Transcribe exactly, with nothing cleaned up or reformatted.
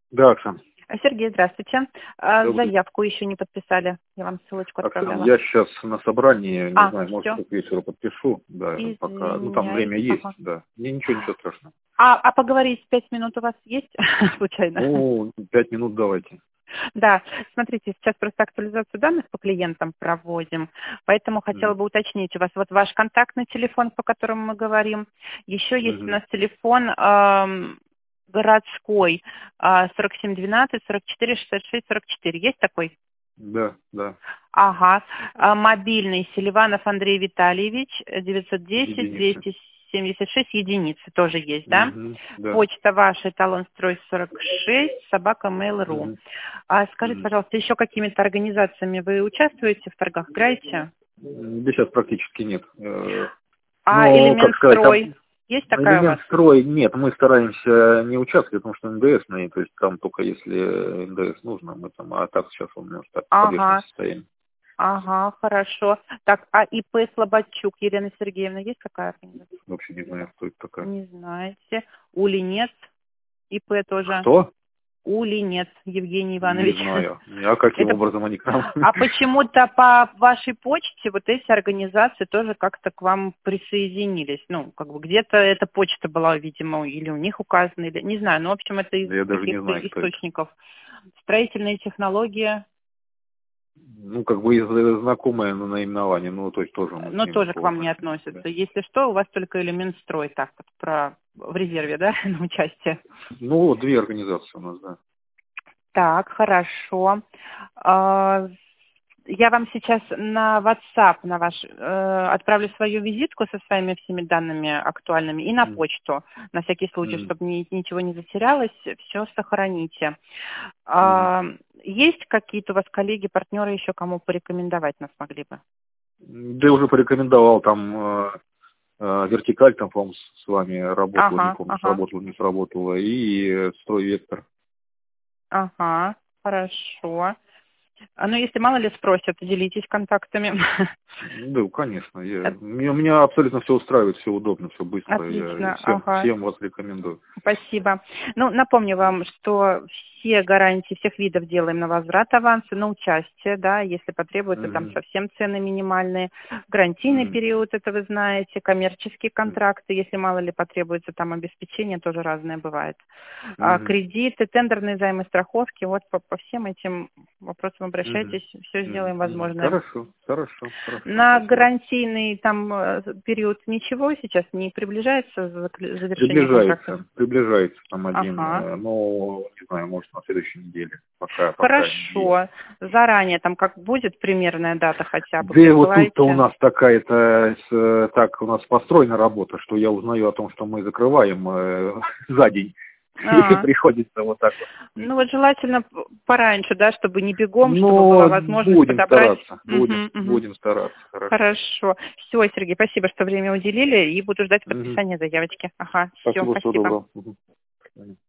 Да, Оксан. Сергей, здравствуйте. А, Добрый. Заявку еще не подписали. Я вам ссылочку Оксан, отправляла. я сейчас на собрании, не А, знаю, может, все. к вечеру подпишу. Да, пока. Ну, там время Извиняюсь. есть, Ага. да. Не, ничего, ничего страшного. А, а поговорить пять минут у вас есть, случайно? Ну, пять минут давайте. Да, смотрите, сейчас просто актуализацию данных по клиентам проводим, поэтому хотела Мгм. бы уточнить у вас вот ваш контактный телефон, по которому мы говорим. Еще есть у Мгм. нас телефон эм, городской э, сорок семь двенадцать сорок четыре шестьдесят шесть сорок четыре. Есть такой? Да, да. Ага. А мобильный Селиванов Андрей Витальевич, девятьсот десять Единицы. двести семьдесят шесть единицы тоже есть, да? Мгм. Да. Почта ваша, эталон строй сорок шесть, собака mail.ru. Мгм. А скажите, Мгм. пожалуйста, еще какими-то организациями вы участвуете в торгах, играете? Да сейчас практически нет. Э, А Ну, как элемент сказать, там строй есть такая у элемент вас? строй нет, мы стараемся не участвовать, потому что эн дэ эсный, то есть там только если эн дэ эс нужно, мы там, а так сейчас он может так в подвешенном Ага, состоянии. ага, хорошо. Так, а ИП Слободчук Елена Сергеевна есть такая организация? Вообще не знаю, кто это такая. Не знаете. Ули нет. ИП тоже. Кто? Ули нет, Евгений Не Иванович. знаю. А каким Это, образом они к нам? а почему-то по вашей почте вот эти организации тоже как-то к вам присоединились. Ну, как бы где-то эта почта была, видимо, или у них указана, или не знаю. Ну, в общем, это из Я даже не каких-то знаю, кто это. источников. Строительные технологии, Ну, как бы из знакомое наименование, ну, то есть тоже мы с но ними тоже к по вам не отношению. Да. относятся. Если что, у вас только элемент строй, так вот, про в резерве, да, на участие. Ну, вот две организации у нас, да. Так, хорошо. А, Я вам сейчас на WhatsApp на ваш э, отправлю свою визитку со своими всеми данными актуальными и на М, почту, на всякий случай, м, чтобы ни- ничего не затерялось, все сохраните. м. А, есть какие-то у вас коллеги, партнеры еще, кому порекомендовать нас могли бы? Да я уже порекомендовал там э, э, вертикаль, там, по-моему, с с вами работала, не Ага, помню, ага, сработала, не сработала, и э, стройвектор. ага, хорошо. А ну, если мало ли спросят, делитесь контактами. Да, конечно. Я, меня, меня абсолютно все устраивает, все удобно, все быстро. Я Отлично, всем, ага. всем вас рекомендую. Спасибо. Ну, напомню вам, что все гарантии всех видов делаем на возврат аванса, на участие, да, если потребуется, там Мгм. совсем цены минимальные. Гарантийный Мгм. период, это вы знаете, коммерческие контракты, если мало ли потребуется там обеспечение, тоже разное бывает. А, Мгм. кредиты, тендерные займы, страховки, вот по, по всем этим вопросам Мгм. обращайтесь, все Мгм. сделаем Мгм. возможное. Хорошо, хорошо, хорошо, На спасибо. гарантийный там э, период ничего сейчас не приближается закл- завершение контракта? Приближается, приближается там один, Ага. э, но не знаю, может на следующей неделе, пока, пока не есть. Хорошо. Заранее там как будет примерная дата хотя бы, Да и вот тут-то у присылайте. нас такая-то, с- так у нас построена работа, что я узнаю о том, что мы закрываем э, за день. И А, приходится вот так вот. ну вот желательно п- пораньше, да, чтобы не бегом, чтобы была Но возможность будем подобрать. стараться, будем, Мгм, мгм. будем стараться, хорошо. Хорошо. Все, Сергей, спасибо, что время уделили, и буду ждать Мгм. подписания заявочки. Ага, все, Спасибо, всего спасибо. доброго. Мгм.